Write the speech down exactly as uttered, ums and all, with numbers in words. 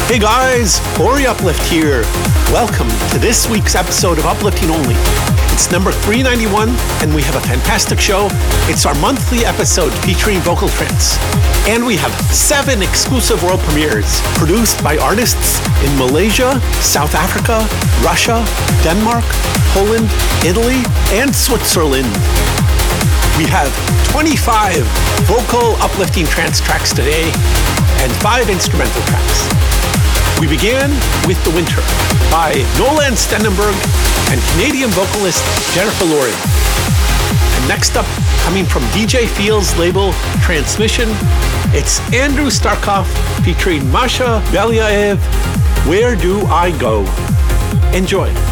Hey guys, Ori Uplift here. Welcome to this week's episode of Uplifting Only. It's number three ninety-one, and we have a fantastic show. It's our monthly episode featuring vocal trance. And we have seven exclusive world premieres produced by artists in Malaysia, South Africa, Russia, Denmark, Poland, Italy, and Switzerland. We have twenty-five vocal uplifting trance tracks today and five instrumental tracks. We began with The Winter by Nolan Stenenberg and Canadian vocalist Jennifer Lauren. And next up, coming from D J Feel's label Transmission, it's Andrew Starkov featuring Masha Belyaev, Where Do I Go? Enjoy.